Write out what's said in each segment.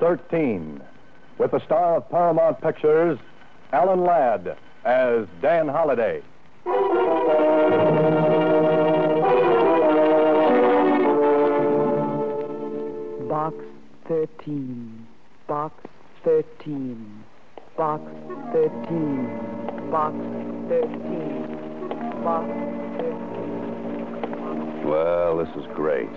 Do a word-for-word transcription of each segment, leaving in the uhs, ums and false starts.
thirteen, with the star of Paramount Pictures, Alan Ladd, as Dan Holliday. Box thirteen, box thirteen, box thirteen, box thirteen, box thirteen. Well, this is great.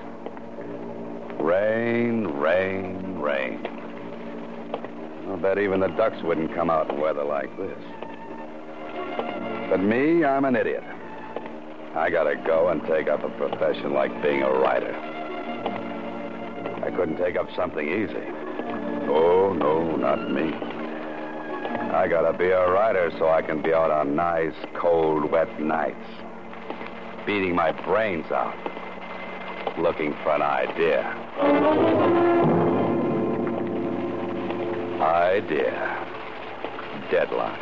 Rain, rain, rain. I'll bet even the ducks wouldn't come out in weather like this. But me, I'm an idiot. I gotta go and take up a profession like being a writer. I couldn't take up something easy. Oh, no, not me. I gotta be a writer so I can be out on nice, cold, wet nights, beating my brains out, looking for an idea. Idea. Deadline.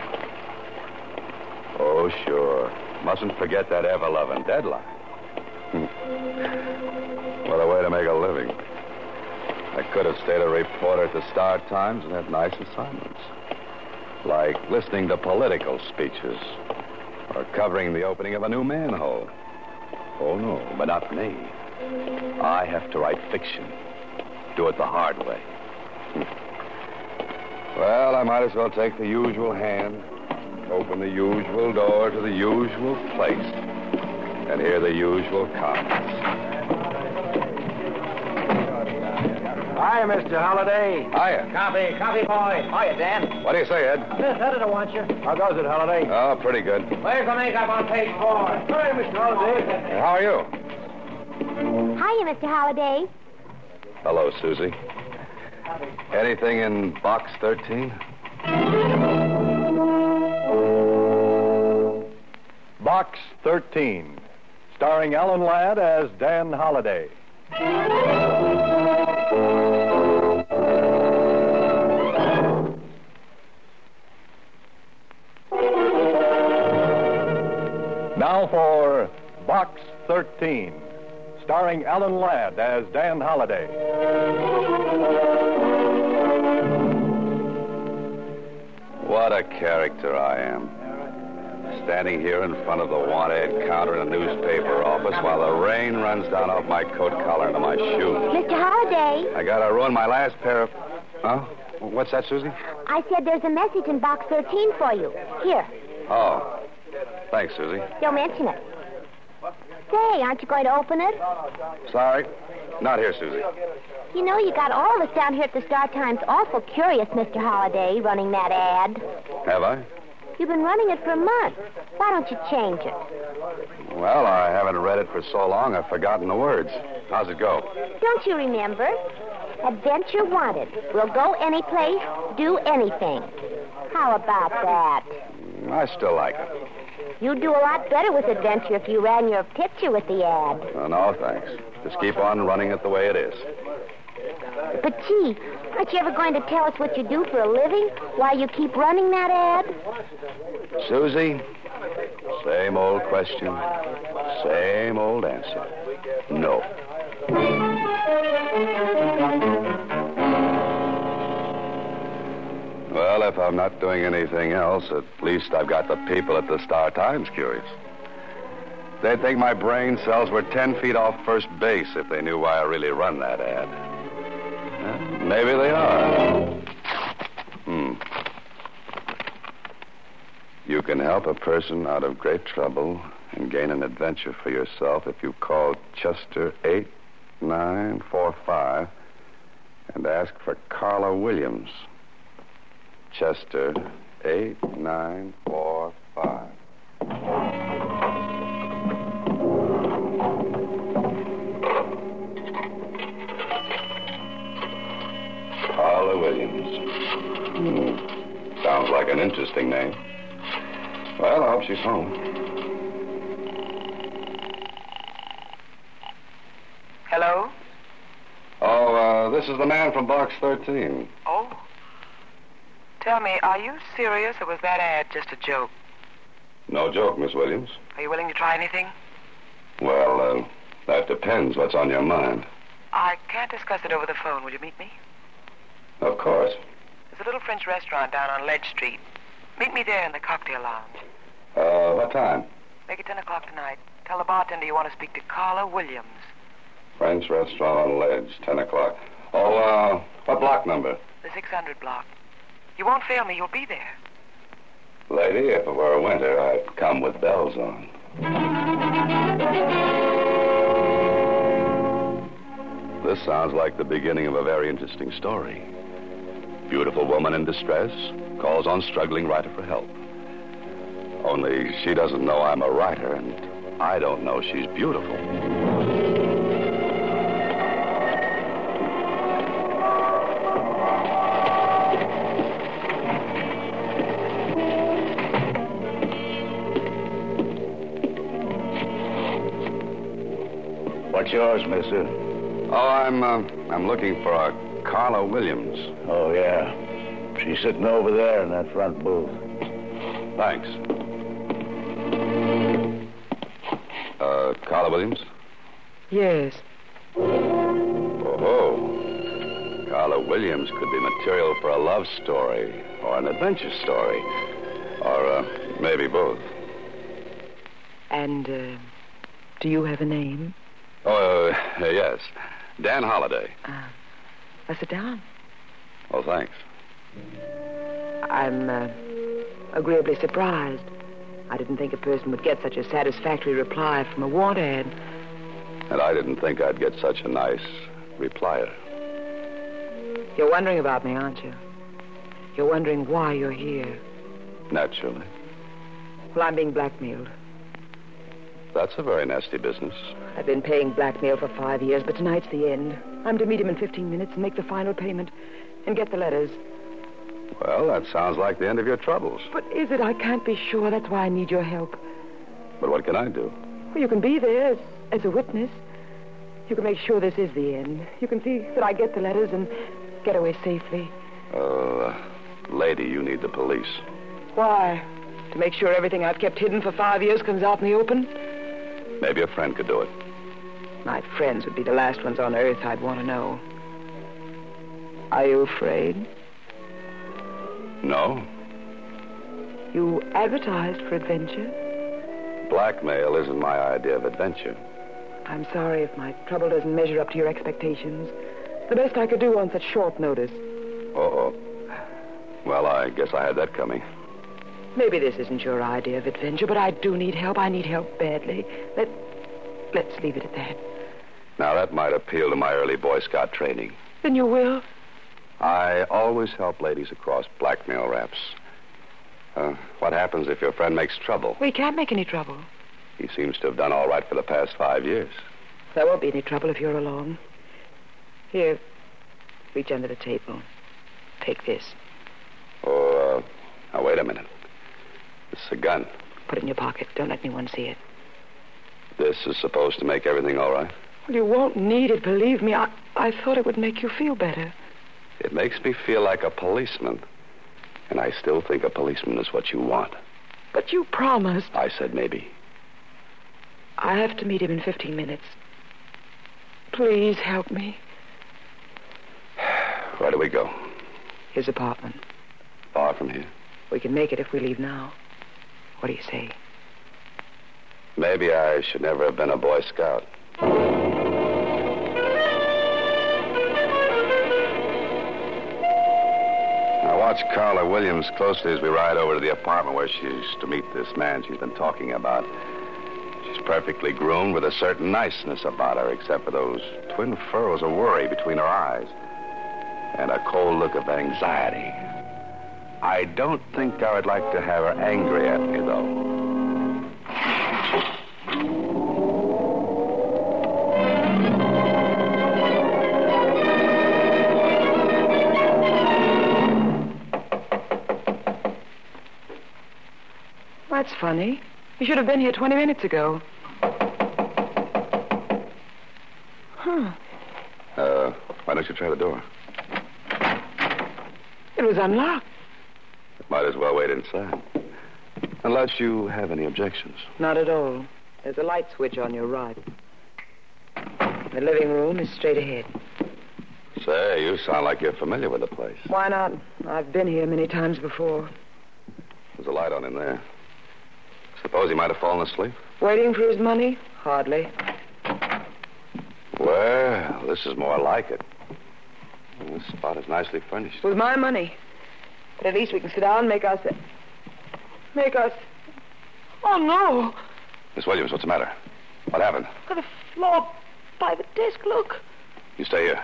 Oh, sure. Mustn't forget that ever-loving deadline. What a way to make a living. I could have stayed a reporter at the Star Times and had nice assignments, like listening to political speeches or covering the opening of a new manhole. Oh, no, but not me. I have to write fiction. Do it the hard way. Well, I might as well take the usual hand, open the usual door to the usual place, and hear the usual comments. Hiya, Mister Holliday. Hiya. Coffee, coffee boy. Hiya, Dan. What do you say, Ed? Miss Editor wants you. How goes it, Holliday? Oh, pretty good. Where's the makeup on page four? Hi, Mister Holliday. Hey, how are you? Hiya, Mister Holliday. Hello, Susie. Anything in box thirteen? Box thirteen, starring Alan Ladd as Dan Holliday. Now for Box thirteen, starring Alan Ladd as Dan Holliday. What a character I am. Standing here in front of the want-ad counter in a newspaper office while the rain runs down off my coat collar into my shoes. Mister Holliday. I gotta ruin my last pair of... Huh? What's that, Susie? I said there's a message in box thirteen for you. Here. Oh. Thanks, Susie. Don't mention it. Say, aren't you going to open it? Sorry. Not here, Susie. You know, you got all of us down here at the Star Times awful curious, Mister Holliday, running that ad. Have I? You've been running it for a month. Why don't you change it? Well, I haven't read it for so long I've forgotten the words. How's it go? Don't you remember? Adventure wanted. We'll go any place, do anything. How about that? I still like it. You'd do a lot better with adventure if you ran your picture with the ad. Oh, no, thanks. Just keep on running it the way it is. But, gee, aren't you ever going to tell us what you do for a living while you keep running that ad? Susie, same old question, same old answer. No. Well, if I'm not doing anything else, at least I've got the people at the Star Times curious. They'd think my brain cells were ten feet off first base if they knew why I really run that ad. Eh, maybe they are. Hmm. You can help a person out of great trouble and gain an adventure for yourself if you call Chester eight nine four five and ask for Carla Williams. Chester eight nine four five. Carla Williams. Hmm. Sounds like an interesting name. Well, I hope she's home. Hello? Oh, uh, this is the man from Box thirteen. Oh? Tell me, are you serious, or was that ad just a joke? No joke, Miss Williams. Are you willing to try anything? Well, uh, that depends what's on your mind. I can't discuss it over the phone. Will you meet me? Of course. There's a little French restaurant down on Ledge Street. Meet me there in the cocktail lounge. Uh, what time? Make it ten o'clock tonight. Tell the bartender you want to speak to Carla Williams. French restaurant on Ledge, ten o'clock. Oh, uh, what block number? The six hundred block. You won't fail me. You'll be there. Lady, if it were winter, I'd come with bells on. This sounds like the beginning of a very interesting story. Beautiful woman in distress calls on struggling writer for help. Only she doesn't know I'm a writer, and I don't know she's beautiful. What's yours, mister? Oh, I'm, uh, I'm looking for a Carla Williams. Oh, yeah. She's sitting over there in that front booth. Thanks. Uh, Carla Williams? Yes. Oh, Carla Williams could be material for a love story or an adventure story. Or, uh, maybe both. And, uh, do you have a name? Oh, uh, yes. Dan Holliday. Uh, uh, sit down. Oh, thanks. I'm, uh, agreeably surprised. I didn't think a person would get such a satisfactory reply from a want ad. And I didn't think I'd get such a nice replier. You're wondering about me, aren't you? You're wondering why you're here. Naturally. Well, I'm being blackmailed. That's a very nasty business. I've been paying blackmail for five years, but tonight's the end. I'm to meet him in fifteen minutes and make the final payment and get the letters. Well, that sounds like the end of your troubles. But is it? I can't be sure. That's why I need your help. But what can I do? Well, you can be there as, as a witness. You can make sure this is the end. You can see that I get the letters and get away safely. Oh, uh, lady, you need the police. Why? To make sure everything I've kept hidden for five years comes out in the open? Maybe a friend could do it. My friends would be the last ones on earth I'd want to know. Are you afraid? No. You advertised for adventure? Blackmail isn't my idea of adventure. I'm sorry if my trouble doesn't measure up to your expectations. The best I could do on such short notice. Uh-oh. Well, I guess I had that coming. Maybe this isn't your idea of adventure, but I do need help. I need help badly. Let, let's leave it at that. Now, that might appeal to my early Boy Scout training. Then you will? I always help ladies across blackmail raps. Uh, what happens if your friend makes trouble? We can't make any trouble. He seems to have done all right for the past five years. There won't be any trouble if you're along. Here, reach under the table. Take this. Oh, uh, now, wait a minute. This is a gun. Put it in your pocket. Don't let anyone see it. This is supposed to make everything all right? Well, you won't need it, believe me. I, I thought it would make you feel better. It makes me feel like a policeman. And I still think a policeman is what you want. But you promised. I said maybe. I have to meet him in fifteen minutes. Please help me. Where do we go? His apartment. Far from here? We can make it if we leave now. What do you say? Maybe I should never have been a Boy Scout. Now watch Carla Williams closely as we ride over to the apartment where she's to meet this man she's been talking about. She's perfectly groomed with a certain niceness about her, except for those twin furrows of worry between her eyes and a cold look of anxiety. I don't think I would like to have her angry at me, though. That's funny. You should have been here twenty minutes ago. Huh. Uh, why don't you try the door? It was unlocked. Might as well wait inside. Unless you have any objections. Not at all. There's a light switch on your right. The living room is straight ahead. Say, you sound like you're familiar with the place. Why not? I've been here many times before. There's a light on in there. Suppose he might have fallen asleep? Waiting for his money? Hardly. Well, this is more like it. This spot is nicely furnished. With my money. But at least we can sit down and make us... Make us... Oh, no. Miss Williams, what's the matter? What happened? On the floor by the desk, look. You stay here.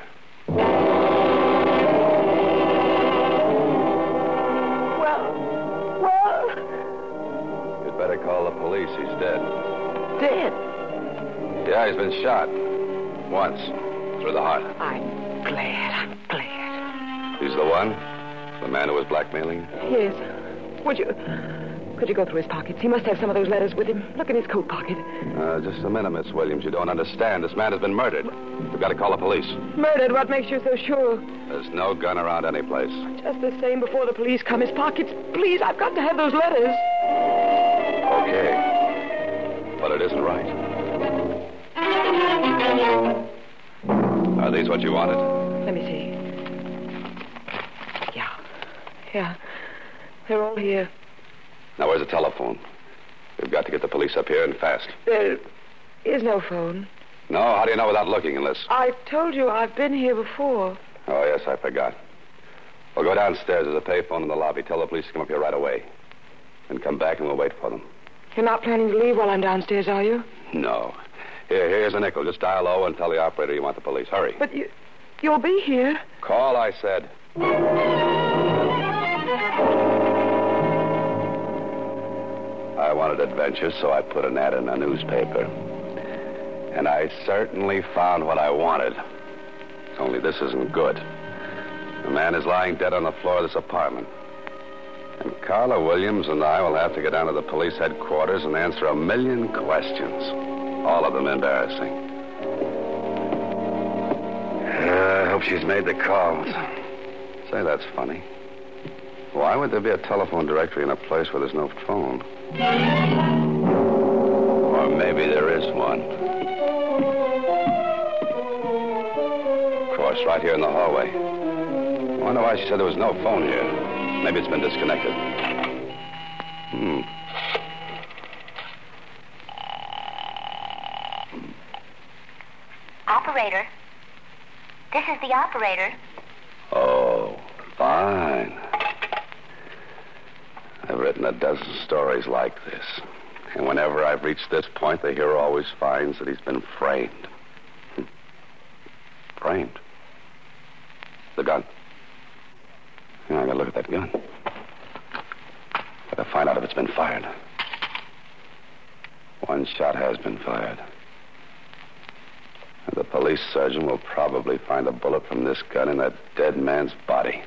Well, well... You'd better call the police. He's dead. Dead? Yeah, he's been shot. Once. Through the heart. I'm glad. I'm glad. He's the one? The man who was blackmailing you? Yes. Would you... Could you go through his pockets? He must have some of those letters with him. Look in his coat pocket. Uh, just a minute, Miss Williams. You don't understand. This man has been murdered. We've got to call the police. Murdered? What makes you so sure? There's no gun around any place. Just the same before the police come. His pockets. Please, I've got to have those letters. Okay. But it isn't right. Are these what you wanted? Let me see. Yeah. Yeah. They're all here. Now, where's the telephone? We've got to get the police up here and fast. There is no phone. No? How do you know without looking unless... I told you I've been here before. Oh, yes, I forgot. We'll go downstairs. There's a payphone in the lobby. Tell the police to come up here right away. Then come back and we'll wait for them. You're not planning to leave while I'm downstairs, are you? No. Here, here's a nickel. Just dial low and tell the operator you want the police. Hurry. But you... You'll be here. Call, I said. I wanted adventure, so I put an ad in a newspaper. And I certainly found what I wanted. Only this isn't good. The man is lying dead on the floor of this apartment. And Carla Williams and I will have to get down to the police headquarters and answer a million questions. All of them embarrassing. Uh, I hope she's made the calls. Say, that's funny. Why would there be a telephone directory in a place where there's no phone? Or maybe there is one. Of course, right here in the hallway. I wonder why she said there was no phone here. Maybe it's been disconnected. Hmm. Operator. This is the operator. Oh, fine. I've written a dozen stories like this. And whenever I've reached this point, the hero always finds that he's been framed. Framed? The gun. Yeah, I gotta look at that gun. Gotta find out if it's been fired. One shot has been fired. And the police surgeon will probably find a bullet from this gun in that dead man's body.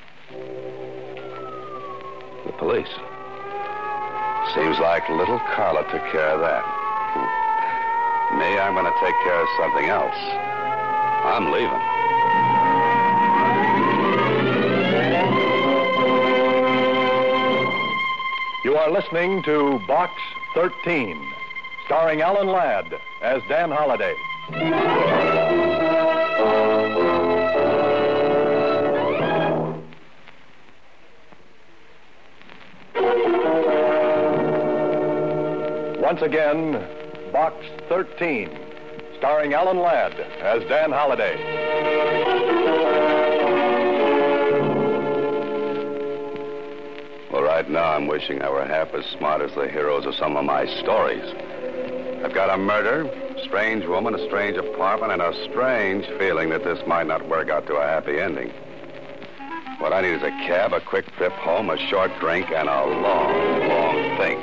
The police. Seems like little Carla took care of that. Me, I'm going to take care of something else. I'm leaving. You are listening to Box thirteen, starring Alan Ladd as Dan Holliday. Once again, Box thirteen, starring Alan Ladd as Dan Holliday. Well, right now I'm wishing I were half as smart as the heroes of some of my stories. I've got a murder, a strange woman, a strange apartment, and a strange feeling that this might not work out to a happy ending. What I need is a cab, a quick trip home, a short drink, and a long, long think.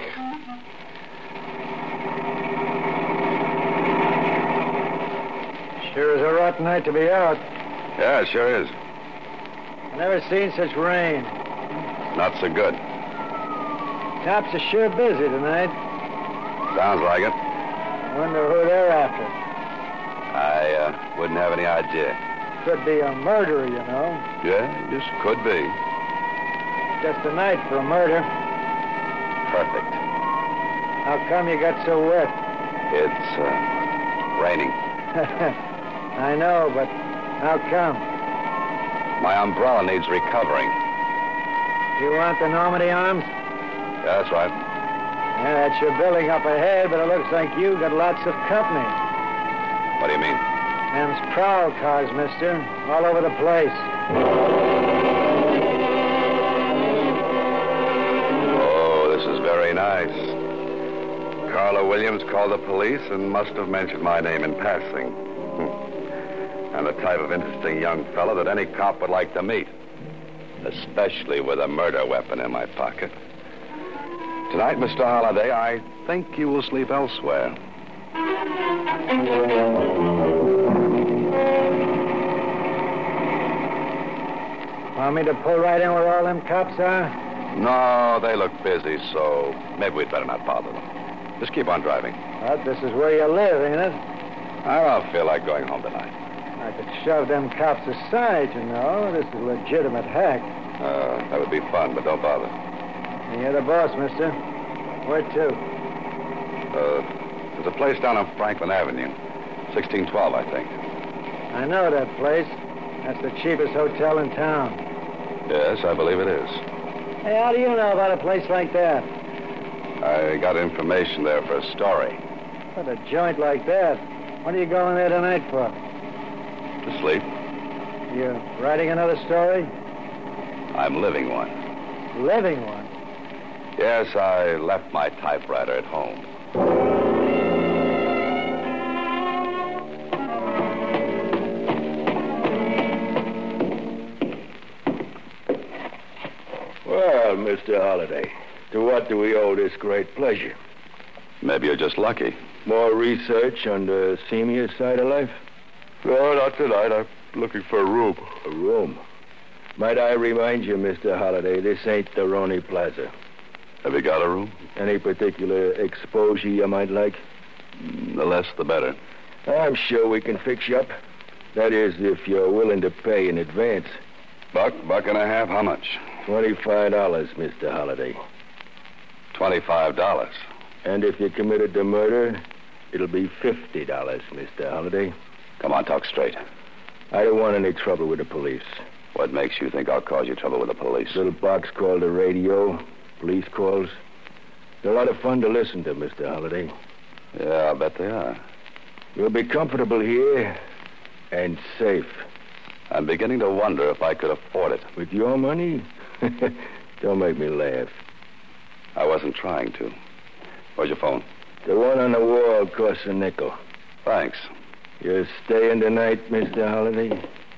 Sure is a rotten night to be out. Yeah, it sure is. Never seen such rain. Not so good. Cops are sure busy tonight. Sounds like it. Wonder who they're after. I uh, wouldn't have any idea. Could be a murderer, you know. Yeah, just could be. Just a night for a murder. Perfect. How come you got so wet? It's uh, raining. I know, but how come? My umbrella needs recovering. You want the Normandy Arms? Yeah, that's right. Yeah, that's your building up ahead, but it looks like you got lots of company. What do you mean? Them's prowl cars, mister. All over the place. Oh, this is very nice. Carla Williams called the police and must have mentioned my name in passing. I'm the type of interesting young fellow that any cop would like to meet, especially with a murder weapon in my pocket. Tonight, Mister Holliday, I think you will sleep elsewhere. Want me to pull right in where all them cops are? No, they look busy, so maybe we'd better not bother them. Just keep on driving. Well, this is where you live, ain't it? I don't feel like going home tonight. I could shove them cops aside, you know. This is a legitimate hack. Uh, that would be fun, but don't bother. You're the boss, mister. Where to? Uh, there's a place down on Franklin Avenue. sixteen twelve, I think. I know that place. That's the cheapest hotel in town. Yes, I believe it is. Hey, how do you know about a place like that? I got information there for a story. What, a joint like that? What are you going there tonight for? To sleep. You writing another story? I'm living one. Living one? Yes, I left my typewriter at home. Well, Mister Holliday, to what do we owe this great pleasure? Maybe you're just lucky. More research on the seamier side of life? No, not tonight. I'm looking for a room. A room? Might I remind you, Mister Holliday, this ain't the Roney Plaza. Have you got a room? Any particular exposure you might like? The less, the better. I'm sure we can fix you up. That is, if you're willing to pay in advance. Buck, buck and a half, how much? Twenty-five dollars, Mister Holliday. Twenty-five dollars. And if you committed the murder, it'll be fifty dollars, Mister Holliday. Come on, talk straight. I don't want any trouble with the police. What makes you think I'll cause you trouble with the police? Little box called the radio, police calls. They're a lot of fun to listen to, Mister Holliday. Yeah, I'll bet they are. You'll be comfortable here and safe. I'm beginning to wonder if I could afford it. With your money? Don't make me laugh. I wasn't trying to. Where's your phone? The one on the wall costs a nickel. Thanks. You're staying tonight, Mister Holliday?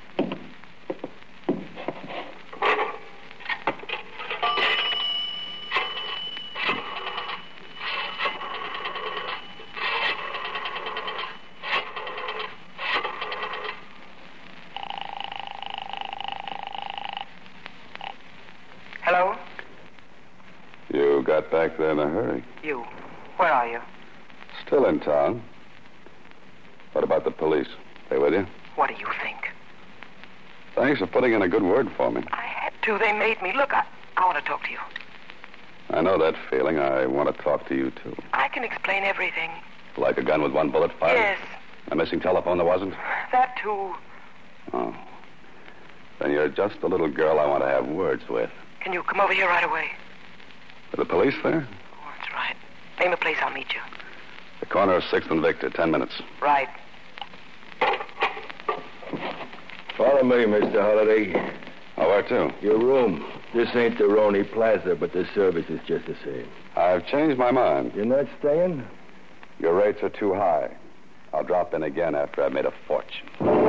Hello? You got back there in a hurry. You. Where are you? Still in town. What about the police? They with you? What do you think? Thanks for putting in a good word for me. I had to. They made me. Look, I, I want to talk to you. I know that feeling. I want to talk to you, too. I can explain everything. Like a gun with one bullet fired? Yes. A missing telephone there wasn't? That, too. Oh. Then you're just the little girl I want to have words with. Can you come over here right away? Are the police there? Oh, that's right. Name a place, I'll meet you. The corner of sixth and Victor, ten minutes. Right. Follow me, Mister Holliday. Oh, where to? Your room. This ain't the Roney Plaza, but the service is just the same. I've changed my mind. You're not staying? Your rates are too high. I'll drop in again after I've made a fortune.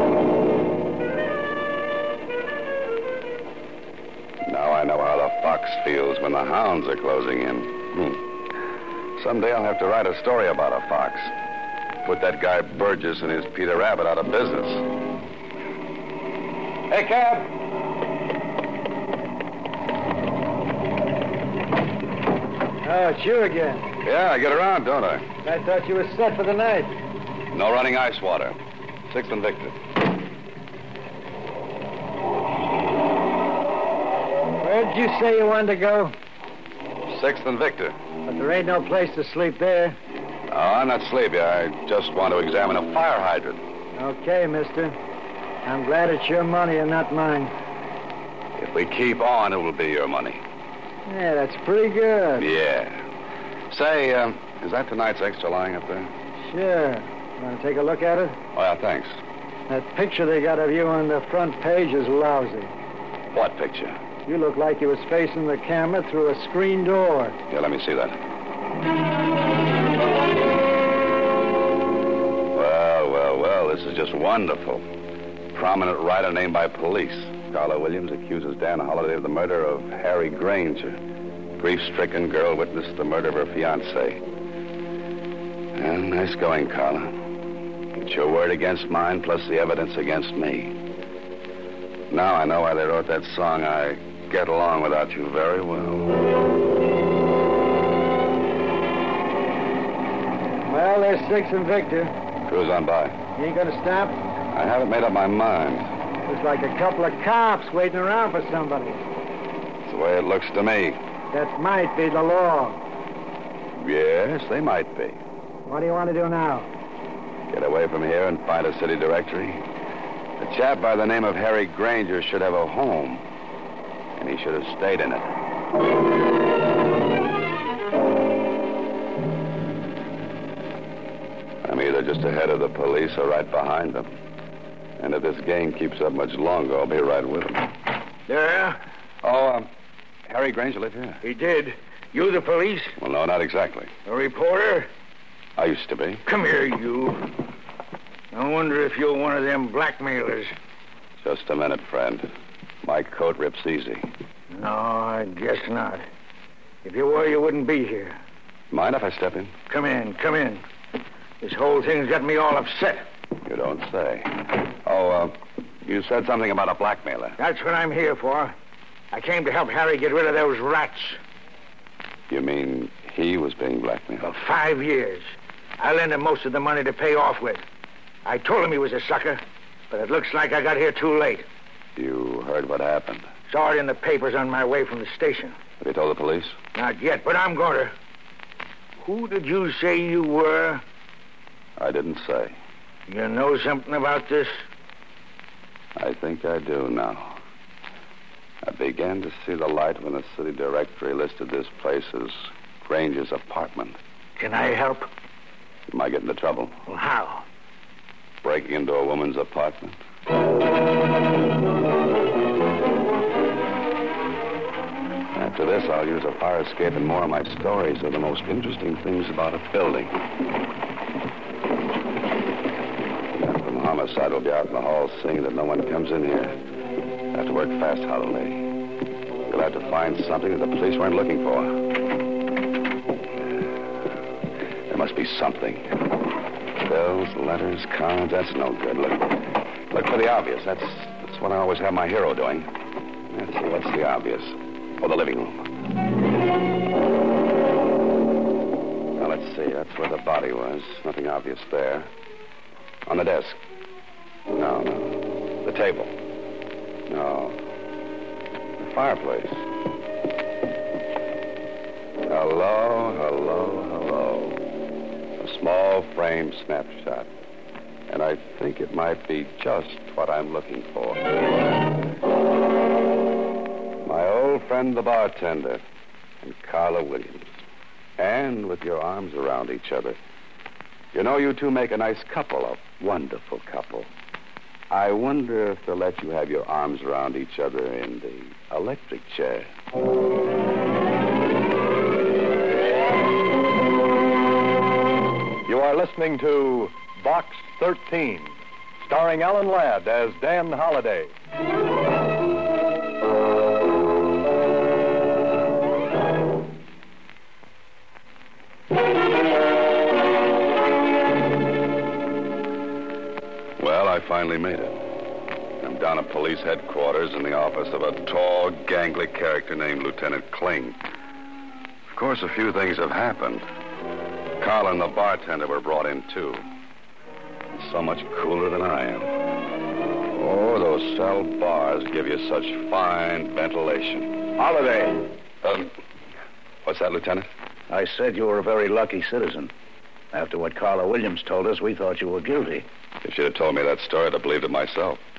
Now I know how the fox feels when the hounds are closing in. Hmm. Someday I'll have to write a story about a fox. Put that guy Burgess and his Peter Rabbit out of business. Hey, cab! Oh, it's you again. Yeah, I get around, don't I? I thought you were set for the night. No running ice water. Sixth and Victor. Where did you say you wanted to go? Sixth and Victor. But there ain't no place to sleep there. Oh, I'm not sleepy. I just want to examine a fire hydrant. Okay, mister. I'm glad it's your money and not mine. If we keep on, it will be your money. Yeah, that's pretty good. Yeah. Say, uh, is that tonight's extra lying up there? Sure. Want to take a look at it? Oh, yeah, thanks. That picture they got of you on the front page is lousy. What picture? You look like you was facing the camera through a screen door. Yeah, let me see that. Well, well, well, this is just wonderful. Prominent writer named by police. Carla Williams accuses Dan Holliday of the murder of Harry Granger. Grief-stricken girl witnessed the murder of her fiancé. Well, nice going, Carla. It's your word against mine, plus the evidence against me. Now I know why they wrote that song, I Get Along Without You Very Well. Well, there's Six and Victor. Cruise on by. You ain't gonna stop? I haven't made up my mind. Looks like a couple of cops waiting around for somebody. It's the way it looks to me. That might be the law. Yes, they might be. What do you want to do now? Get away from here and find a city directory. A chap by the name of Harry Granger should have a home, and he should have stayed in it. I'm either just ahead of the police or right behind them. And if this game keeps up much longer, I'll be right with them. Yeah? Oh, um, Harry Granger live here? He did. You the police? Well, no, not exactly. A reporter? I used to be. Come here, you. I wonder if you're one of them blackmailers. Just a minute, friend. My coat rips easy. No, I guess not. If you were, you wouldn't be here. Mind if I step in? Come in, come in. This whole thing's got me all upset. You don't say. Oh, uh, you said something about a blackmailer. That's what I'm here for. I came to help Harry get rid of those rats. You mean he was being blackmailed? For five years. I lent him most of the money to pay off with. I told him he was a sucker, but it looks like I got here too late. You heard what happened? Saw it in the papers on my way from the station. Have you told the police? Not yet, but I'm going to. Who did you say you were? I didn't say. You know something about this? I think I do now. I began to see the light when the city directory listed this place as Granger's apartment. Can I help? You might get into trouble. Well, how? Breaking into a woman's apartment. After this, I'll use a fire escape and more of my stories are the most interesting things about a building. From homicide will be out in the hall seeing that no one comes in here. I have to work fast, Holiday. You'll have to find something that the police weren't looking for. There must be something. Bills, letters, cards, that's no good. Look, look for the obvious. That's that's what I always have my hero doing. Let's see, what's the obvious? Oh, the living room. Now, let's see. That's where the body was. Nothing obvious there. On the desk. No, no. The table. No. The fireplace. Hello, hello, hello. A small frame snapshot. And I think it might be just what I'm looking for. My old friend, the bartender, and Carla Williams. And with your arms around each other. You know, you two make a nice couple, a wonderful couple. I wonder if they'll let you have your arms around each other in the electric chair. You are listening to Box thirteen, starring Alan Ladd as Dan Holliday. Well, I finally made it. I'm down at police headquarters in the office of a tall, gangly character named Lieutenant Kling. Of course, a few things have happened. Carla and the bartender were brought in, too. So much cooler than I am. Oh, those cell bars give you such fine ventilation. Holiday. Um, what's that, Lieutenant? I said you were a very lucky citizen. After what Carla Williams told us, we thought you were guilty. If you'd have told me that story, I'd have believed it myself.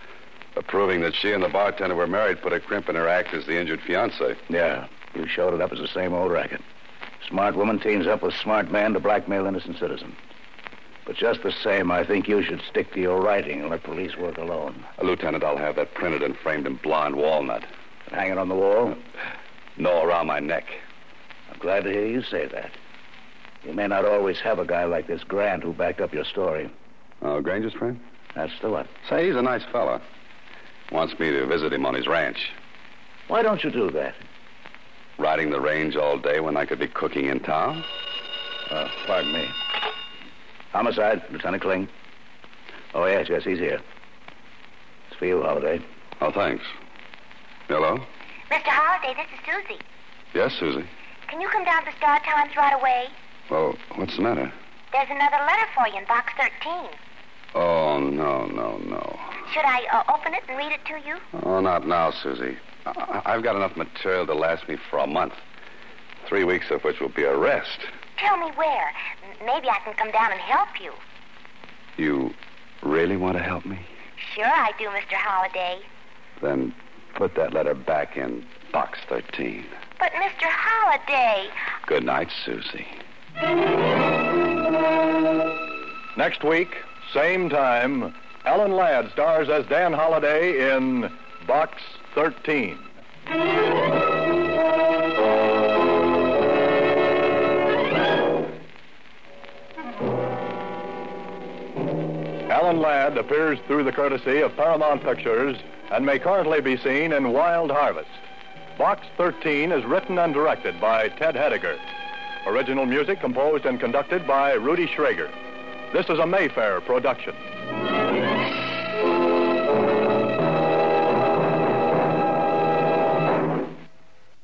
But proving that she and the bartender were married put a crimp in her act as the injured fiancé. Yeah, you showed it up as the same old racket. Smart woman teams up with smart man to blackmail innocent citizens. But just the same, I think you should stick to your writing and let police work alone. Uh, Lieutenant, I'll have that printed and framed in blonde walnut. And hang it on the wall? No, around my neck. I'm glad to hear you say that. You may not always have a guy like this Grant who backed up your story. Oh, Granger's friend? That's the one. Say, he's a nice fella. Wants me to visit him on his ranch. Why don't you do that? Riding the range all day when I could be cooking in town? Uh, pardon me. Homicide, Lieutenant Kling. Oh, yes, yes, he's here. It's for you, Holliday. Oh, thanks. Hello? Mister Holliday, this is Susie. Yes, Susie. Can you come down to Star Times right away? Well, what's the matter? There's another letter for you in box thirteen. Oh, no, no, no. Should I uh, open it and read it to you? Oh, not now, Susie. I- I've got enough material to last me for a month. Three weeks of which will be a rest. Tell me where. M- maybe I can come down and help you. You really want to help me? Sure I do, Mister Holliday. Then put that letter back in box thirteen. But, Mister Holliday... Good night, Susie. Next week, same time, Alan Ladd stars as Dan Holliday in Box thirteen. Alan Ladd appears through the courtesy of Paramount Pictures and may currently be seen in Wild Harvest. Box thirteen is written and directed by Ted Hediger. Original music composed and conducted by Rudy Schrager. This is a Mayfair production.